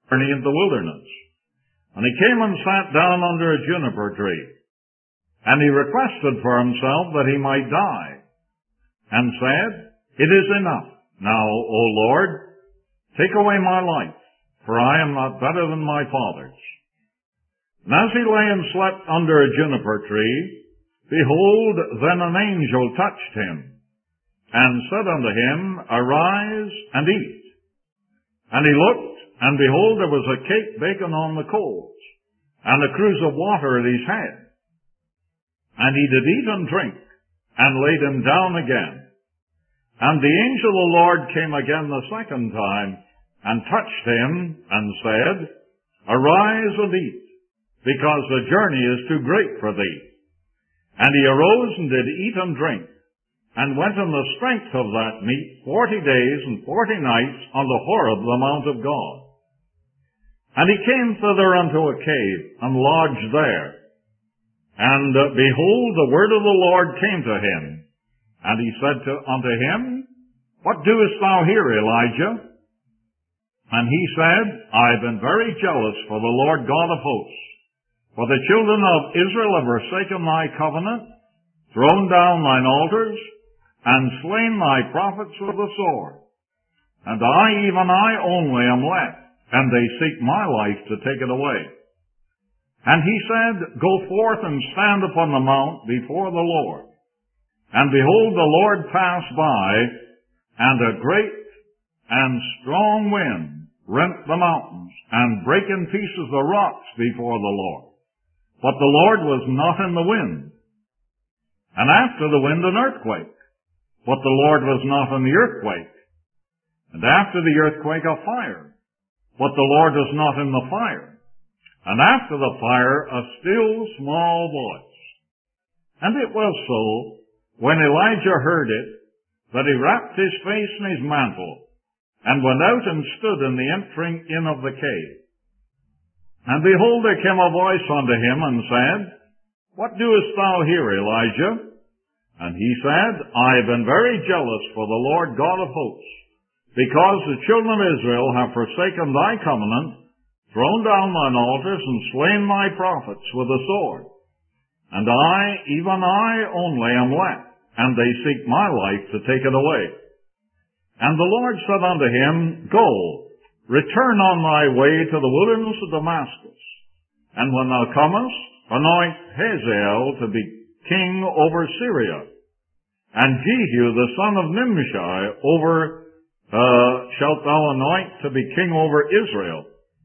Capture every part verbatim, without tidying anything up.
journey in the wilderness. And he came and sat down under a juniper tree. And he requested for himself that he might die, and said, It is enough. Now, O Lord, take away my life, for I am not better than my fathers. And as he lay and slept under a juniper tree, behold, then an angel touched him, and said unto him, Arise and eat. And he looked, and behold, there was a cake baken on the coals, and a cruse of water at his head. And he did eat and drink, and laid him down again. And the angel of the Lord came again the second time, and touched him, and said, Arise and eat, because the journey is too great for thee. And he arose and did eat and drink, and went in the strength of that meat forty days and forty nights unto Horeb, the mount of God. And he came thither unto a cave, and lodged there. And uh, behold, the word of the Lord came to him. And he said to, unto him, What doest thou here, Elijah? And he said, I have been very jealous for the Lord God of hosts. For the children of Israel have forsaken thy covenant, thrown down thine altars, and slain thy prophets with the sword. And I, even I only, am left, and they seek my life to take it away. And he said, Go forth and stand upon the mount before the Lord. And behold, the Lord passed by, and a great and strong wind rent the mountains, and brake in pieces the rocks before the Lord. But the Lord was not in the wind. And after the wind an earthquake, but the Lord was not in the earthquake. And after the earthquake a fire, but the Lord was not in the fire. And after the fire, a still small voice. And it was so, when Elijah heard it, that he wrapped his face in his mantle, and went out and stood in the entering in of the cave. And behold, there came a voice unto him, and said, What doest thou here, Elijah? And he said, I have been very jealous for the Lord God of hosts, because the children of Israel have forsaken thy covenant, thrown down thine altars, and slain thy prophets with the sword. And I, even I only, am left, and they seek my life to take it away. And the Lord said unto him, Go, return on thy way to the wilderness of Damascus, and when thou comest, anoint Hazael to be king over Syria, and Jehu the son of Nimshi over uh, shalt thou anoint to be king over Israel.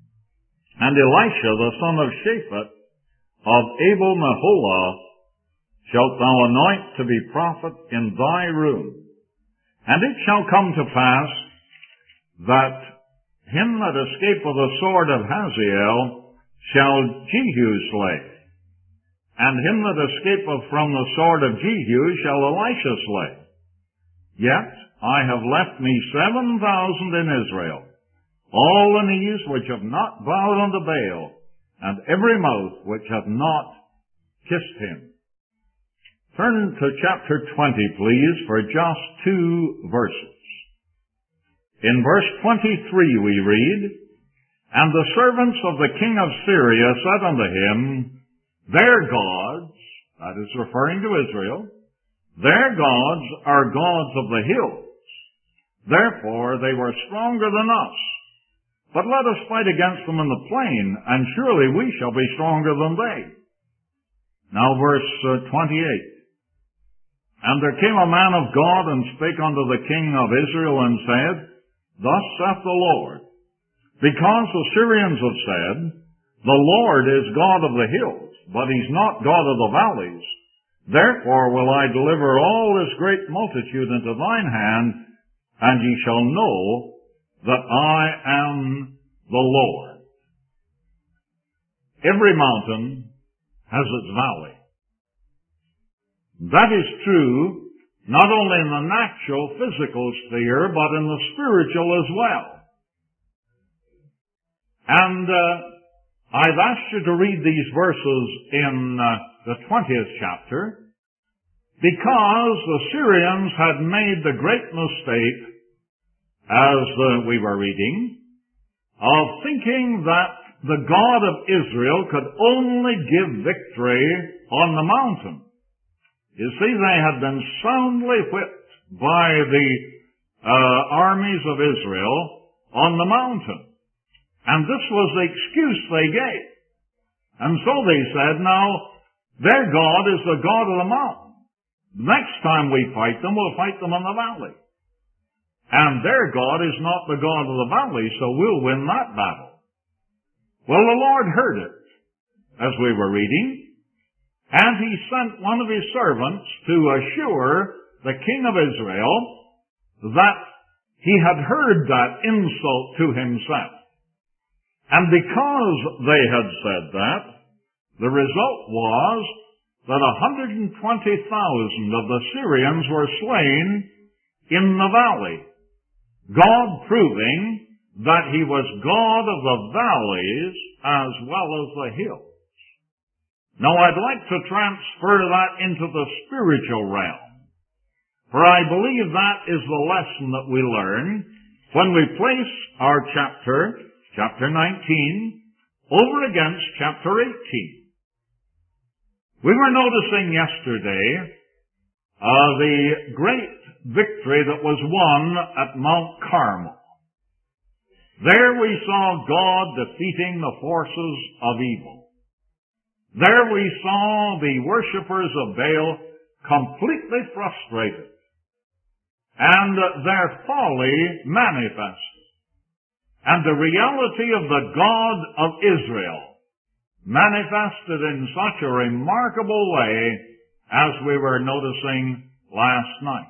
And Elisha the son of Shaphat of Abel-Meholah shalt thou anoint to be prophet in thy room. And it shall come to pass that him that escapeth the sword of Hazael shall Jehu slay, and him that escapeth from the sword of Jehu shall Elisha slay. Yet I have left me seven thousand in Israel, all the knees which have not bowed unto Baal, and every mouth which hath not kissed him. Turn to chapter twenty, please, for just two verses. In verse twenty-three we read, And the servants of the king of Syria said unto him, Their gods, that is referring to Israel, their gods are gods of the hills. Therefore they were stronger than us. But let us fight against them in the plain, and surely we shall be stronger than they. Now verse uh, twenty-eight. And there came a man of God, and spake unto the king of Israel, and said, Thus saith the Lord, Because the Syrians have said, The Lord is God of the hills, but he's not God of the valleys. Therefore will I deliver all this great multitude into thine hand, and ye shall know that I am the Lord. Every mountain has its valley. That is true not only in the natural, physical sphere, but in the spiritual as well. And uh, I've asked you to read these verses in uh, the twentieth chapter, because the Syrians had made the great mistake, as uh, we were reading, of thinking that the God of Israel could only give victory on the mountain. You see, they had been soundly whipped by the uh, armies of Israel on the mountain. And this was the excuse they gave. And so they said, now, their God is the God of the mountain. Next time we fight them, we'll fight them in the valley. And their God is not the God of the valley, so we'll win that battle. Well, the Lord heard it, as we were reading, and He sent one of His servants to assure the king of Israel that he had heard that insult to himself. And because they had said that, the result was that one hundred twenty thousand of the Syrians were slain in the valley, God proving that He was God of the valleys as well as the hills. Now I'd like to transfer that into the spiritual realm, for I believe that is the lesson that we learn when we place our chapter, chapter nineteen, over against chapter eighteen. We were noticing yesterday uh, the great victory that was won at Mount Carmel. There we saw God defeating the forces of evil. There we saw the worshippers of Baal completely frustrated and their folly manifested, and the reality of the God of Israel manifested in such a remarkable way as we were noticing last night.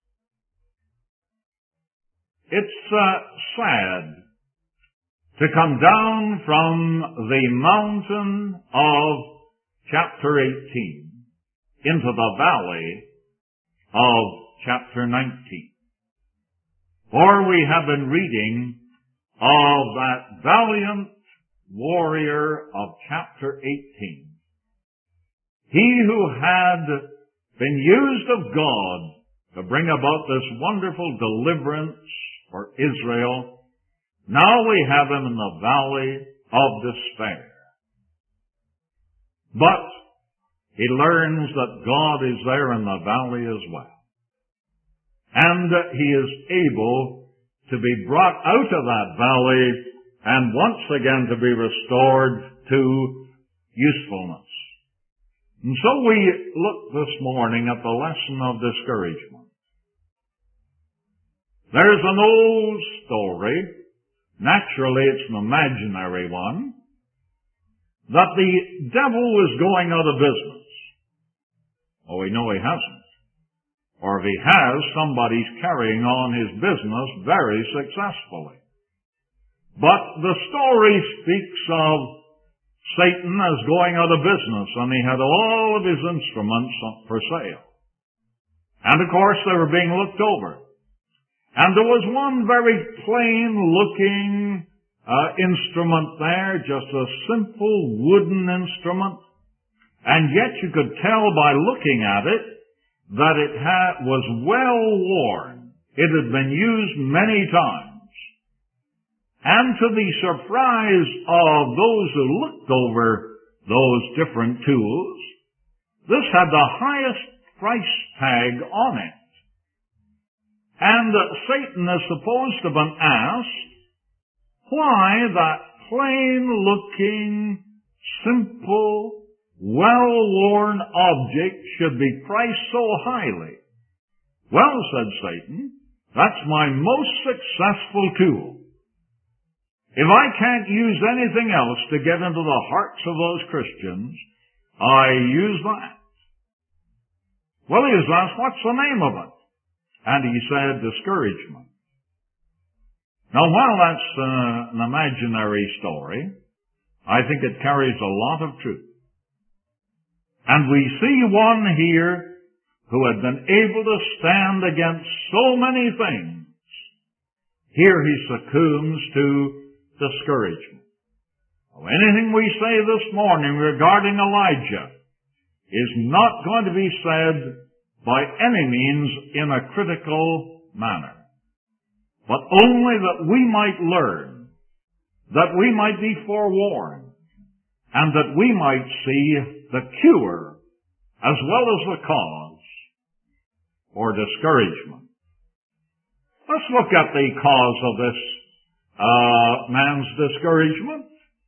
It's uh, sad to come down from the mountain of chapter eighteen into the valley of chapter nineteen. For we have been reading of that valiant warrior of chapter eighteen. He who had been used of God to bring about this wonderful deliverance for Israel, now we have him in the valley of despair. But he learns that God is there in the valley as well. And he is able to be brought out of that valley and once again to be restored to usefulness. And so we look this morning at the lesson of discouragement. There's an old story, naturally it's an imaginary one, that the devil was going out of business. Oh, we know he hasn't. Or if he has, somebody's carrying on his business very successfully. But the story speaks of Satan as going out of business, and he had all of his instruments for sale. And of course they were being looked over. And there was one very plain-looking uh, instrument there, just a simple wooden instrument. And yet you could tell by looking at it that it had, was well worn. It had been used many times. And to the surprise of those who looked over those different tools, this had the highest price tag on it. And Satan is supposed to have been asked why that plain-looking, simple, well-worn object should be priced so highly. Well, said Satan, that's my most successful tool. If I can't use anything else to get into the hearts of those Christians, I use that. Well, he was asked, what's the name of it? And he said, discouragement. Now, while that's uh, an imaginary story, I think it carries a lot of truth. And we see one here who had been able to stand against so many things. Here he succumbs to discouragement. Well, anything we say this morning regarding Elijah is not going to be said by any means in a critical manner, but only that we might learn that we might be forewarned, and that we might see the cure as well as the cause for discouragement. Let's look at the cause of this uh, man's discouragement.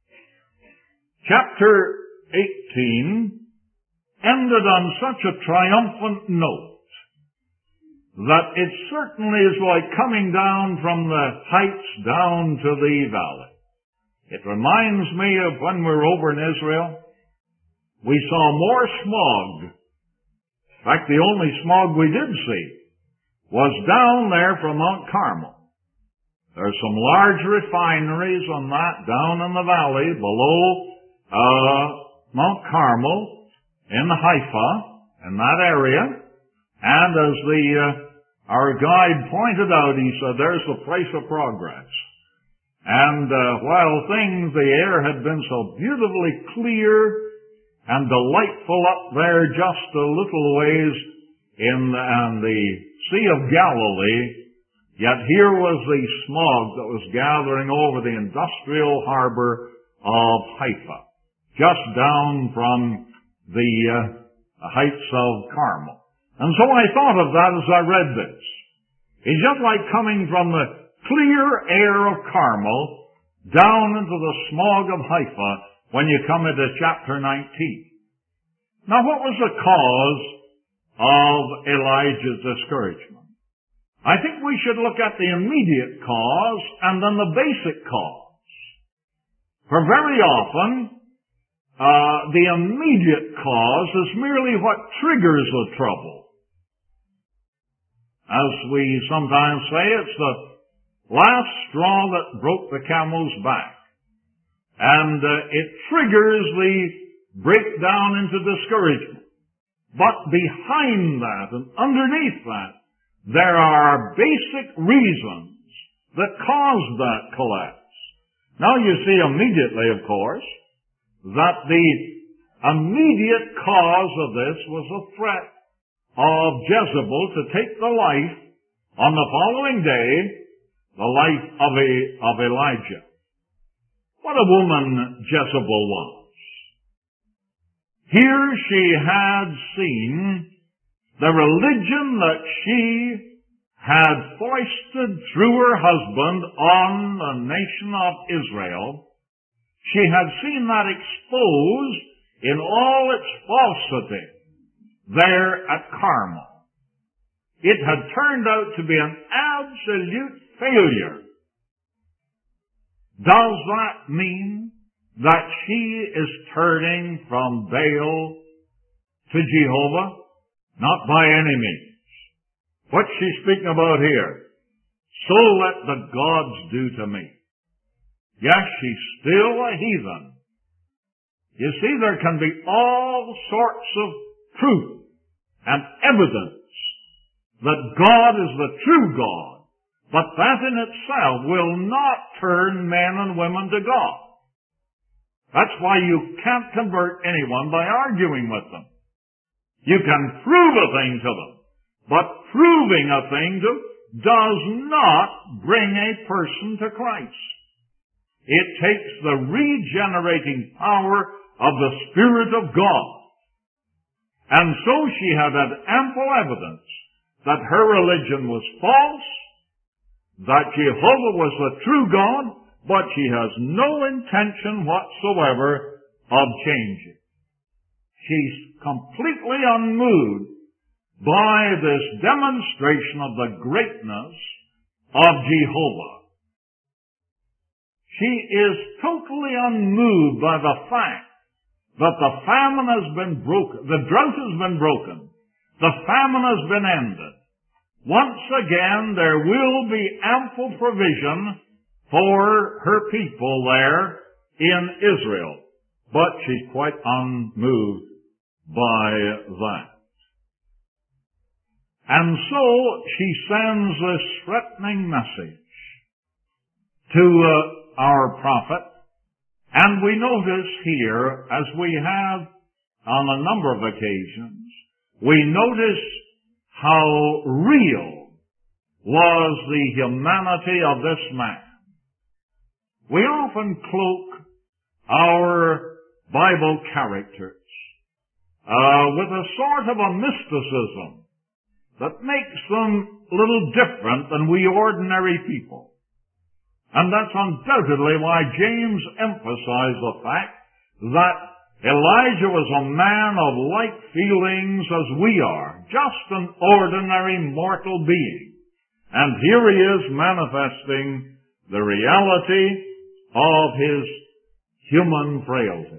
Chapter eighteen ended on such a triumphant note that it certainly is like coming down from the heights down to the valley. It reminds me of when we were over in Israel. We saw more smog. In fact, the only smog we did see was down there from Mount Carmel. There are some large refineries on that down in the valley below uh, Mount Carmel in Haifa, in that area. And as the uh, our guide pointed out, he said, there's the place of progress. And uh, while things, the air had been so beautifully clear and delightful up there just a little ways in uh, the Sea of Galilee, yet here was the smog that was gathering over the industrial harbor of Haifa, just down from the uh, heights of Carmel. And so I thought of that as I read this. It's just like coming from the clear air of Carmel down into the smog of Haifa when you come into chapter nineteen. Now, what was the cause of Elijah's discouragement? I think we should look at the immediate cause and then the basic cause. For very often, uh, the immediate cause is merely what triggers the trouble. As we sometimes say, it's the last straw that broke the camel's back. And uh, it triggers the breakdown into discouragement. But behind that and underneath that, there are basic reasons that cause that collapse. Now you see immediately, of course, that the immediate cause of this was a threat of Jezebel to take the life on the following day, the life of, a, of Elijah. What a woman Jezebel was. Here she had seen the religion that she had foisted through her husband on the nation of Israel. She had seen that exposed in all its falsity there at Carmel. It had turned out to be an absolute failure. Does that mean that she is turning from Baal to Jehovah? Not by any means. What's she speaking about here? So let the gods do to me. Yes, she's still a heathen. You see, there can be all sorts of proof and evidence that God is the true God, but that in itself will not turn men and women to God. That's why you can't convert anyone by arguing with them. You can prove a thing to them, but proving a thing to does not bring a person to Christ. It takes the regenerating power of the Spirit of God. And so she had had ample evidence that her religion was false, that Jehovah was the true God, but she has no intention whatsoever of changing. She's completely unmoved by this demonstration of the greatness of Jehovah. She is totally unmoved by the fact that the famine has been broken, the drought has been broken, the famine has been ended. Once again, there will be ample provision for her people there in Israel. But she's quite unmoved by that. And so she sends this threatening message to uh, our prophet. And we notice here, as we have on a number of occasions, we notice how real was the humanity of this man. We often cloak our Bible characters uh, with a sort of a mysticism that makes them a little different than we ordinary people. And that's undoubtedly why James emphasized the fact that Elijah was a man of like feelings as we are, just an ordinary mortal being. And here he is manifesting the reality of his human frailty.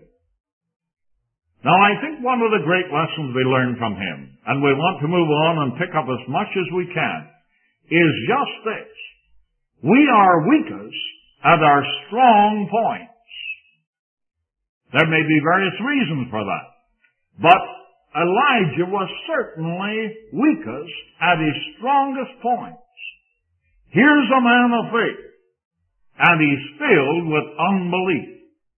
Now, I think one of the great lessons we learn from him, and we want to move on and pick up as much as we can, is just this. We are weakest at our strong points. There may be various reasons for that, but Elijah was certainly weakest at his strongest points. Here's a man of faith, and he's filled with unbelief.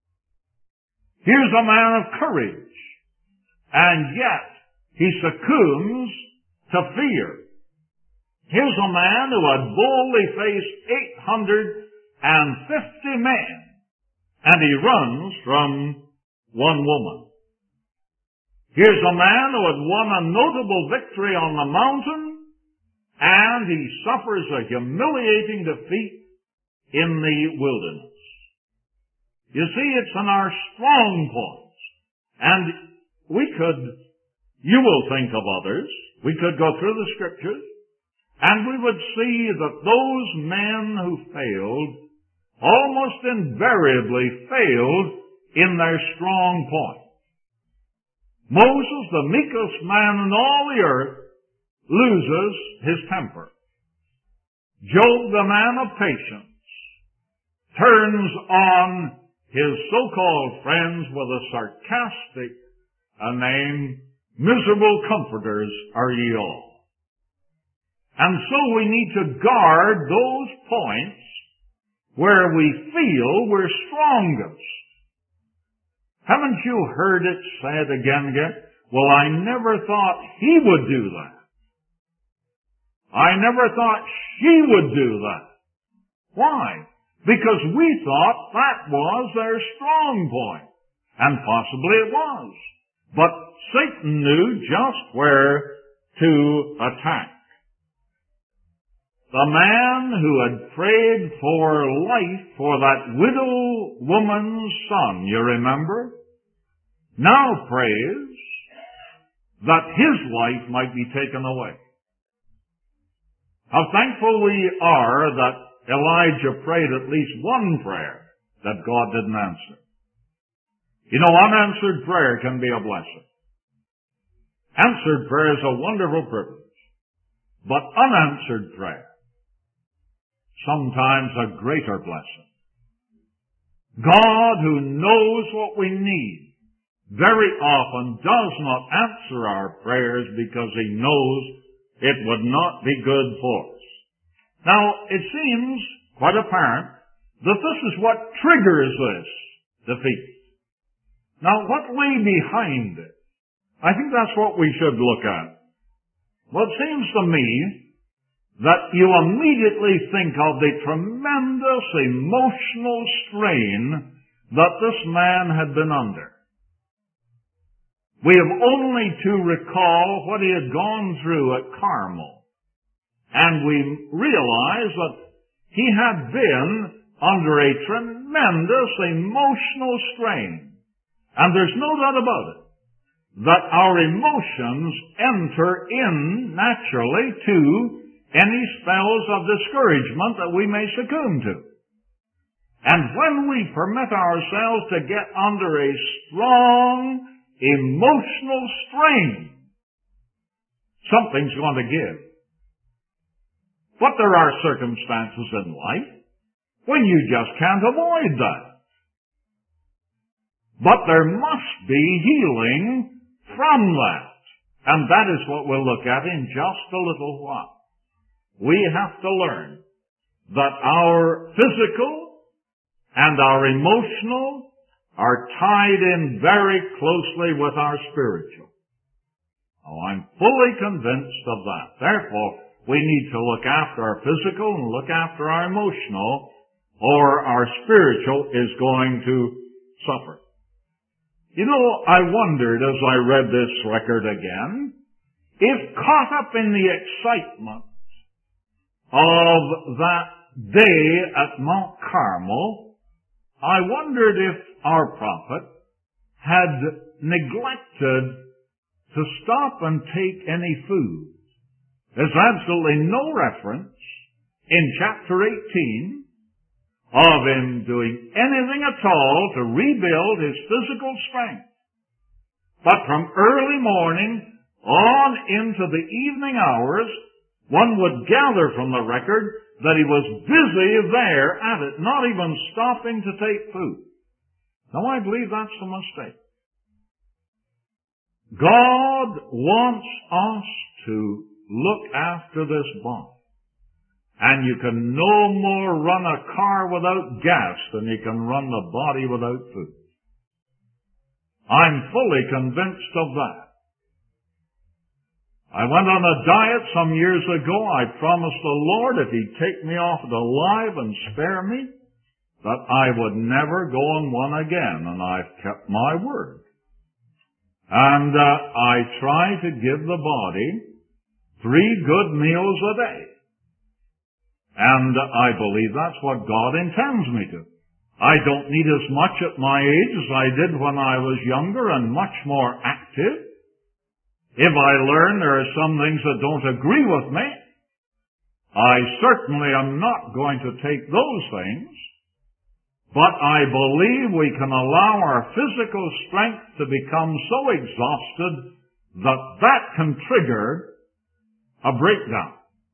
Here's a man of courage, and yet he succumbs to fear. Here's a man who had boldly faced eight hundred fifty men, and he runs from one woman. Here's a man who had won a notable victory on the mountain, and he suffers a humiliating defeat in the wilderness. You see, it's in our strong points. And we could, you will think of others, we could go through the scriptures, and we would see that those men who failed almost invariably failed in their strong point. Moses, the meekest man in all the earth, loses his temper. Job, the man of patience, turns on his so-called friends with a sarcastic uh, name, miserable comforters are ye all. And so we need to guard those points where we feel we're strongest. Haven't you heard it said again and again? Well, I never thought he would do that. I never thought she would do that. Why? Because we thought that was their strong point. And possibly it was. But Satan knew just where to attack. The man who had prayed for life for that widow woman's son, you remember, now prays that his life might be taken away. How thankful we are that Elijah prayed at least one prayer that God didn't answer. You know, unanswered prayer can be a blessing. Answered prayer is a wonderful privilege. But unanswered prayer, sometimes a greater blessing. God, who knows what we need, very often does not answer our prayers because he knows it would not be good for us. Now, it seems quite apparent that this is what triggers this defeat. Now, what lay behind it? I think that's what we should look at. Well, it seems to me that you immediately think of the tremendous emotional strain that this man had been under. We have only to recall what he had gone through at Carmel, and we realize that he had been under a tremendous emotional strain. And there's no doubt about it, that our emotions enter in naturally to any spells of discouragement that we may succumb to. And when we permit ourselves to get under a strong emotional strain, something's going to give. But there are circumstances in life when you just can't avoid that. But there must be healing from that. And that is what we'll look at in just a little while. We have to learn that our physical and our emotional are tied in very closely with our spiritual. Oh, I'm fully convinced of that. Therefore, we need to look after our physical and look after our emotional or our spiritual is going to suffer. You know, I wondered as I read this record again, if caught up in the excitement of that day at Mount Carmel, I wondered if our prophet had neglected to stop and take any food. There's absolutely no reference in chapter eighteen of him doing anything at all to rebuild his physical strength. But from early morning on into the evening hours, one would gather from the record that he was busy there at it, not even stopping to take food. Now, I believe that's a mistake. God wants us to look after this body. And you can no more run a car without gas than you can run the body without food. I'm fully convinced of that. I went on a diet some years ago. I promised the Lord if He'd take me off it alive and spare me, that I would never go on one again, and I've kept my word. And uh, I try to give the body three good meals a day. And I believe that's what God intends me to. I don't need as much at my age as I did when I was younger and much more active. If I learn there are some things that don't agree with me, I certainly am not going to take those things. But I believe we can allow our physical strength to become so exhausted that that can trigger a breakdown.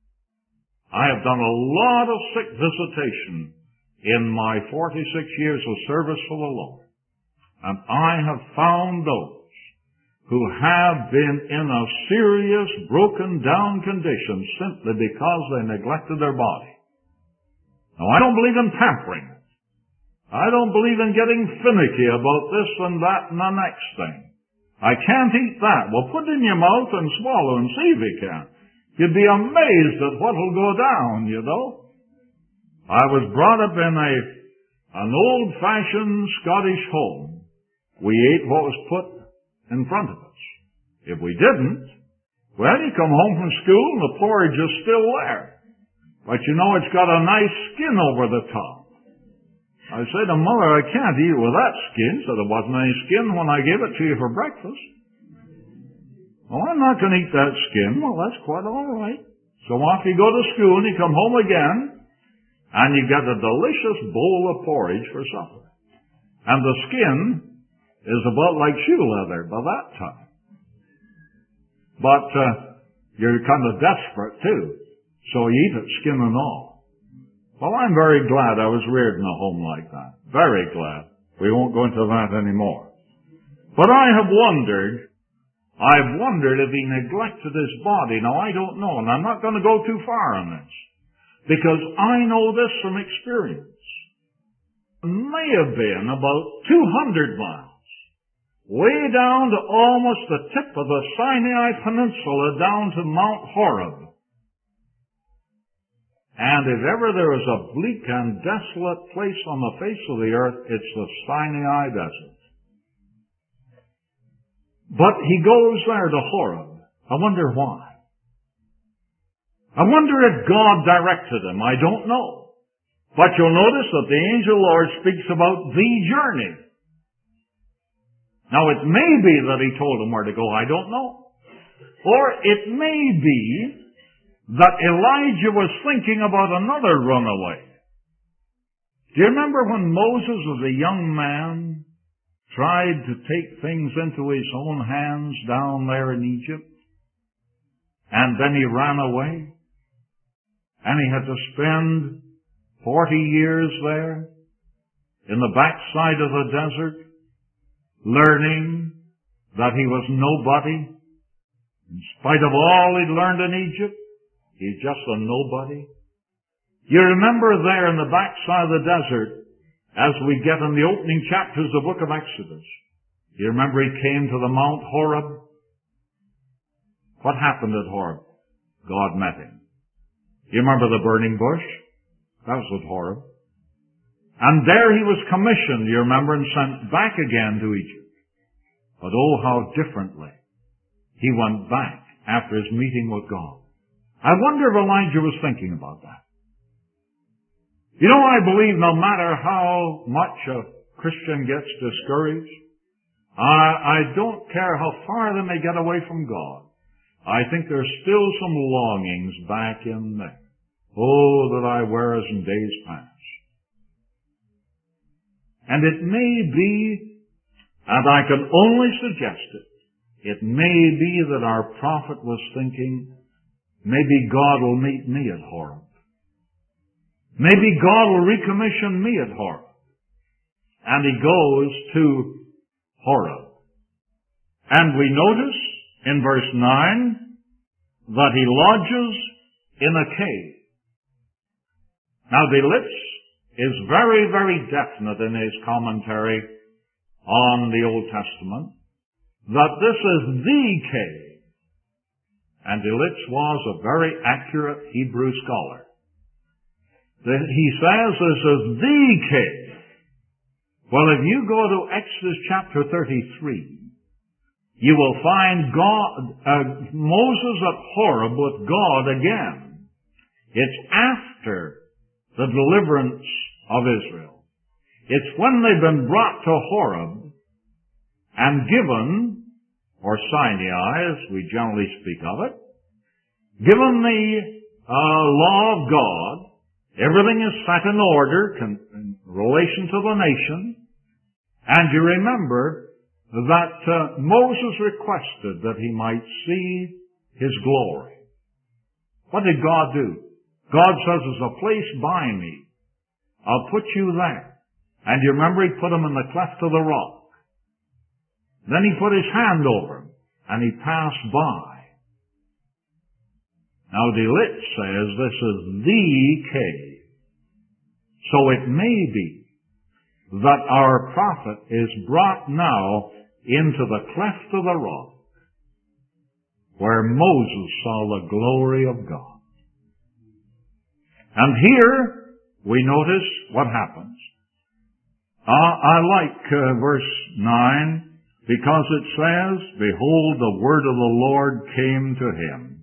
I have done a lot of sick visitation in my forty-six years of service for the Lord. And I have found those who have been in a serious broken down condition simply because they neglected their body. Now, I don't believe in pampering it. I don't believe in getting finicky about this and that and the next thing. I can't eat that. Well, put it in your mouth and swallow and see if you can. You'd be amazed at what'll go down, you know. I was brought up in a an old-fashioned Scottish home. We ate what was put in front of us. If we didn't, well, you come home from school and the porridge is still there. But you know it's got a nice skin over the top. I said to Mother, I can't eat it with that skin, so there wasn't any skin when I gave it to you for breakfast. Well, I'm not going to eat that skin. Well, that's quite all right. So off you go to school and you come home again, and you get a delicious bowl of porridge for supper. And the skin is about like shoe leather by that time. But uh, you're kind of desperate, too. So you eat it skin and all. Well, I'm very glad I was reared in a home like that. Very glad. We won't go into that anymore. But I have wondered, I've wondered if he neglected his body. Now, I don't know, and I'm not going to go too far on this, because I know this from experience. It may have been about two hundred miles, way down to almost the tip of the Sinai Peninsula, down to Mount Horeb. And if ever there is a bleak and desolate place on the face of the earth, it's the Sinai Desert. But he goes there to Horeb. I wonder why. I wonder if God directed him. I don't know. But you'll notice that the angel Lord speaks about the journey. Now, it may be that he told him where to go. I don't know. Or it may be that Elijah was thinking about another runaway. Do you remember when Moses was a young man, tried to take things into his own hands down there in Egypt? And then he ran away? And he had to spend forty years there in the backside of the desert, learning that he was nobody. In spite of all he'd learned in Egypt, he's just a nobody. You remember there in the backside of the desert, as we get in the opening chapters of the book of Exodus, you remember he came to the Mount Horeb? What happened at Horeb? God met him. You remember the burning bush? That was at Horeb. And there he was commissioned, you remember, and sent back again to Egypt. But oh, how differently he went back after his meeting with God. I wonder if Elijah was thinking about that. You know, I believe no matter how much a Christian gets discouraged, I, I don't care how far they may get away from God, I think there's still some longings back in there. Oh, that I were as in days past. And it may be, and I can only suggest it, it may be that our prophet was thinking, maybe God will meet me at Horeb. Maybe God will recommission me at Horeb. And he goes to Horeb. And we notice in verse nine that he lodges in a cave. Now the ellipse is very, very definite in his commentary on the Old Testament that this is the cave. And Delitzsch was a very accurate Hebrew scholar. He says this is the cave. Well, if you go to Exodus chapter thirty-three, you will find God, uh, Moses at Horeb with God again. It's after the deliverance of Israel. It's when they've been brought to Horeb and given, or Sinai as we generally speak of it, given the uh, law of God, everything is set in order in relation to the nation, and you remember that uh, Moses requested that he might see his glory. What did God do? God says, there's a place by me. I'll put you there. And you remember he put him in the cleft of the rock. Then he put his hand over him, and he passed by. Now Delitzsch says this is the cave. So it may be that our prophet is brought now into the cleft of the rock where Moses saw the glory of God. And here we notice what happens. Uh, I like uh, verse nine because it says, behold, the word of the Lord came to him.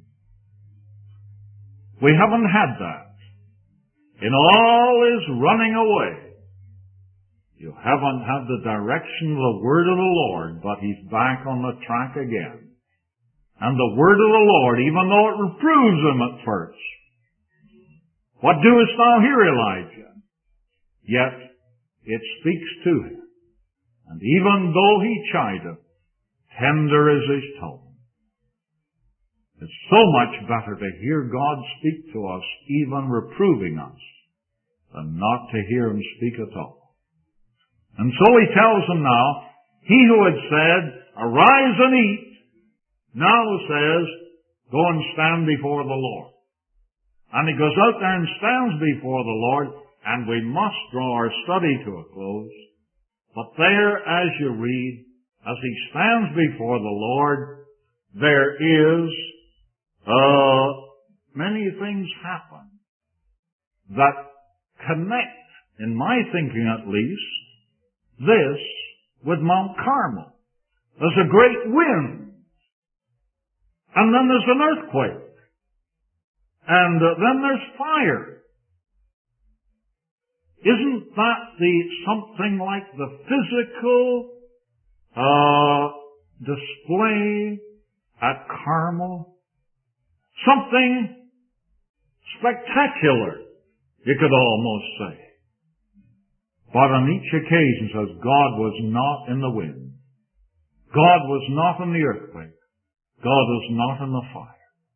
We haven't had that. In all his running away, you haven't had the direction of the word of the Lord, but he's back on the track again. And the word of the Lord, even though it reproves him at first, what doest thou here, Elijah? Yet it speaks to him. And even though he chideth, tender is his tone. It's so much better to hear God speak to us, even reproving us, than not to hear him speak at all. And so he tells them now, he who had said, arise and eat, now says, go and stand before the Lord. And he goes out there and stands before the Lord, and we must draw our study to a close. But there, as you read, as he stands before the Lord, there is, uh, many things happen that connect, in my thinking at least, this with Mount Carmel. There's a great wind, and then there's an earthquake. And uh, then there's fire. Isn't that the something like the physical uh, display at Carmel? Something spectacular, you could almost say. But on each occasion says God was not in the wind. God was not in the earthquake. God was not in the fire.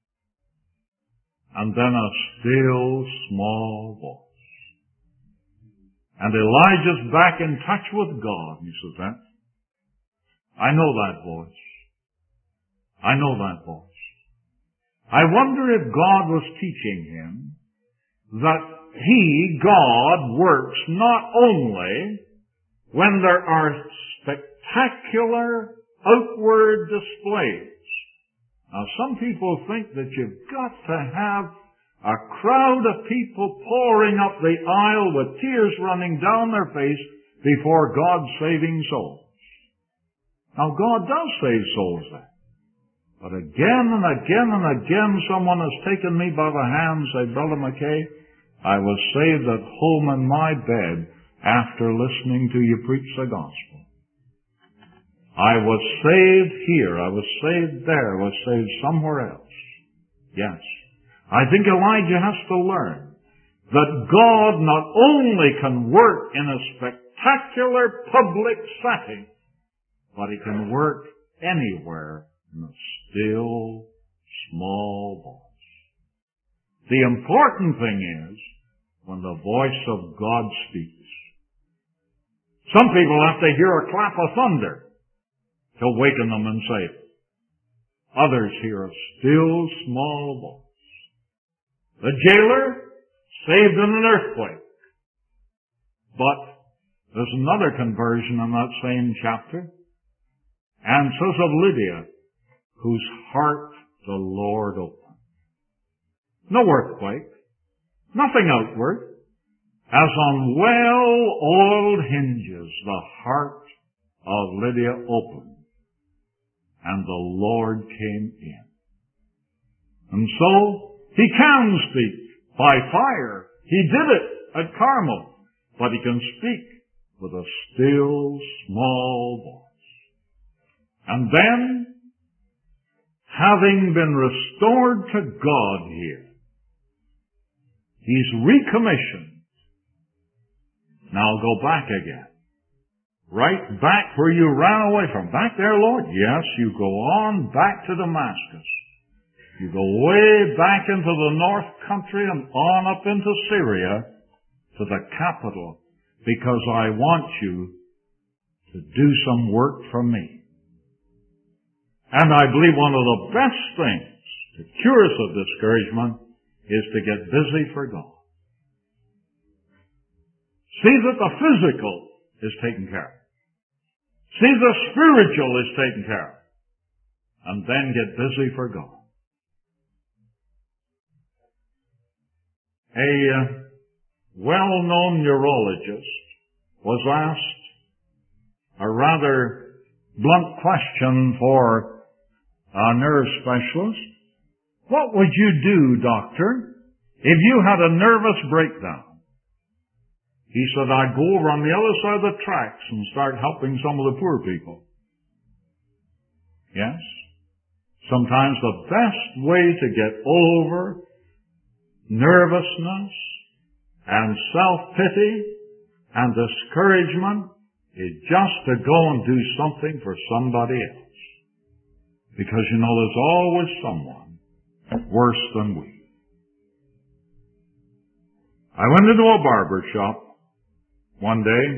And then a still small voice. And Elijah's back in touch with God. He says, that, I know that voice. I know that voice. I wonder if God was teaching him that he, God, works not only when there are spectacular outward displays. Now, some people think that you've got to have a crowd of people pouring up the aisle with tears running down their face before God's saving souls. Now, God does save souls then. But again and again and again, someone has taken me by the hand and said, Brother McKay, I was saved at home in my bed after listening to you preach the gospel. I was saved here. I was saved there. I was saved somewhere else. Yes. I think Elijah has to learn that God not only can work in a spectacular public setting, but He can work anywhere in a still, small voice. The important thing is when the voice of God speaks. Some people have to hear a clap of thunder to waken them and save them. Others hear a still, small voice. The jailer saved in an earthquake. But there's another conversion in that same chapter. And says of Lydia, whose heart the Lord opened. No earthquake, nothing outward. As on well-oiled hinges, the heart of Lydia opened, and the Lord came in. And so, He can speak by fire. He did it at Carmel, but He can speak with a still, small voice. And then, having been restored to God here, He's recommissioned. Now go back again. Right back where you ran away from. Back there, Lord? Yes, you go on back to Damascus. You go way back into the north country and on up into Syria to the capital, because I want you to do some work for me. And I believe one of the best things to cure us of discouragement is to get busy for God. See that the physical is taken care of. See the spiritual is taken care of. And then get busy for God. A uh, well-known neurologist was asked a rather blunt question for a nerve specialist. What would you do, doctor, if you had a nervous breakdown? He said, I'd go over on the other side of the tracks and start helping some of the poor people. Yes? Sometimes the best way to get over nervousness and self-pity and discouragement is just to go and do something for somebody else. Because, you know, there's always someone worse than we. I went into a barber shop one day,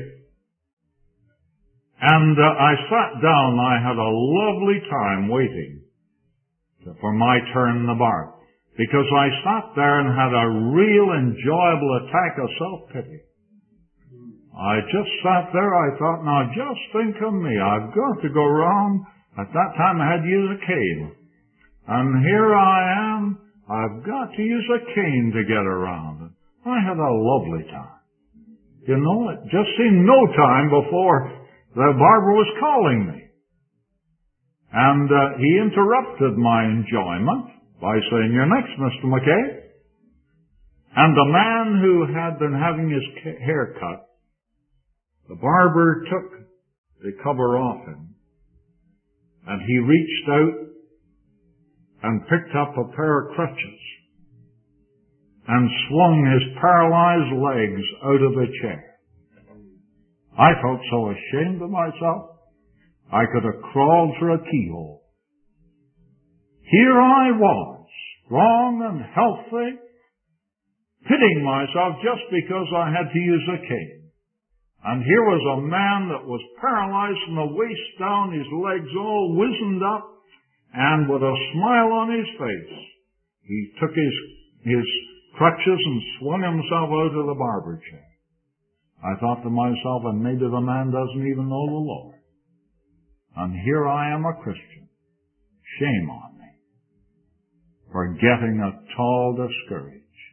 and uh, I sat down. I had a lovely time waiting for my turn in the bar, because I sat there and had a real enjoyable attack of self-pity. I just sat there. I thought, now just think of me. I've got to go around. At that time I had to use a cane. And here I am. I've got to use a cane to get around. I had a lovely time. You know, it just seemed no time before the barber was calling me. And uh, he interrupted my enjoyment by saying, you're next, Mister McKay. And the man who had been having his hair cut, the barber took the cover off him, and he reached out and picked up a pair of crutches and swung his paralyzed legs out of the chair. I felt so ashamed of myself, I could have crawled through a keyhole. Here I was, strong and healthy, pitying myself just because I had to use a cane. And here was a man that was paralyzed from the waist down, his legs all wizened up, and with a smile on his face, he took his, his crutches and swung himself out of the barber chair. I thought to myself, and maybe the man doesn't even know the Lord. And here I am a Christian. Shame on me for getting at all discouraged.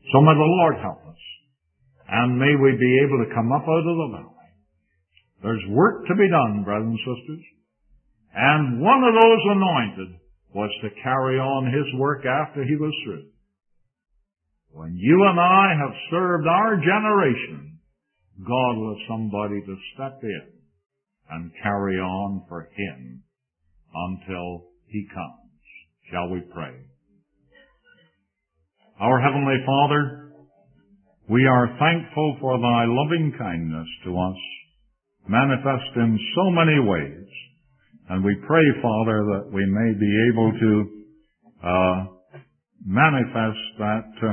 So may the Lord help us. And may we be able to come up out of the valley. There's work to be done, brothers and sisters. And one of those anointed was to carry on his work after he was through. When you and I have served our generation, God will have somebody to step in and carry on for him until he comes. Shall we pray? Our Heavenly Father, we are thankful for thy loving kindness to us, manifest in so many ways. And we pray, Father, that we may be able to uh, manifest that uh,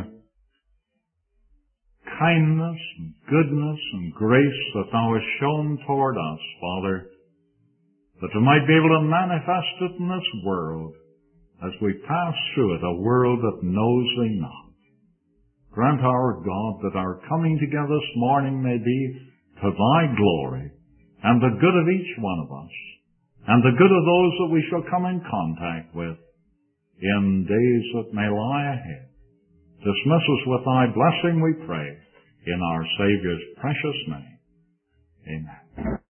kindness and goodness and grace that thou hast shown toward us, Father, that we might be able to manifest it in this world as we pass through it, a world that knows thee not. Grant, our God, that our coming together this morning may be to thy glory and the good of each one of us, and the good of those that we shall come in contact with in days that may lie ahead. Dismiss us with thy blessing, we pray, in our Savior's precious name. Amen.